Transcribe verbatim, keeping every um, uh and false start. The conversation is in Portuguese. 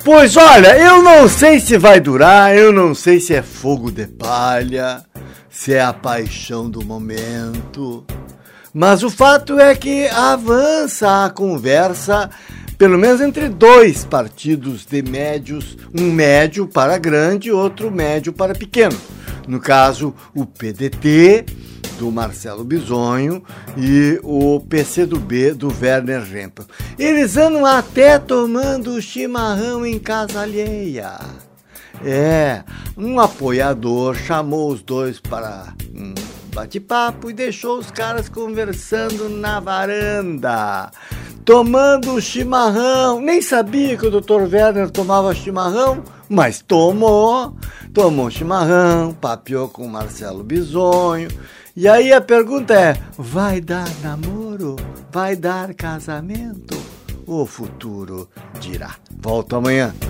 Pois olha, eu não sei se vai durar, eu não sei se é fogo de palha, se é a paixão do momento, mas o fato é que avança a conversa, pelo menos entre dois partidos de médios, um médio para grande e outro médio para pequeno. No caso, o P D T, do Marcelo Bisonho, e o P C do B, do Werner Rempel. Eles andam até tomando chimarrão em casa alheia. É, um apoiador chamou os dois para um bate-papo e deixou os caras conversando na varanda, tomando chimarrão. Nem sabia que o doutor Werner tomava chimarrão, mas tomou, tomou chimarrão, papeou com o Marcelo Bisonho. E aí a pergunta é, vai dar namoro? Vai dar casamento? O futuro dirá. Volto amanhã.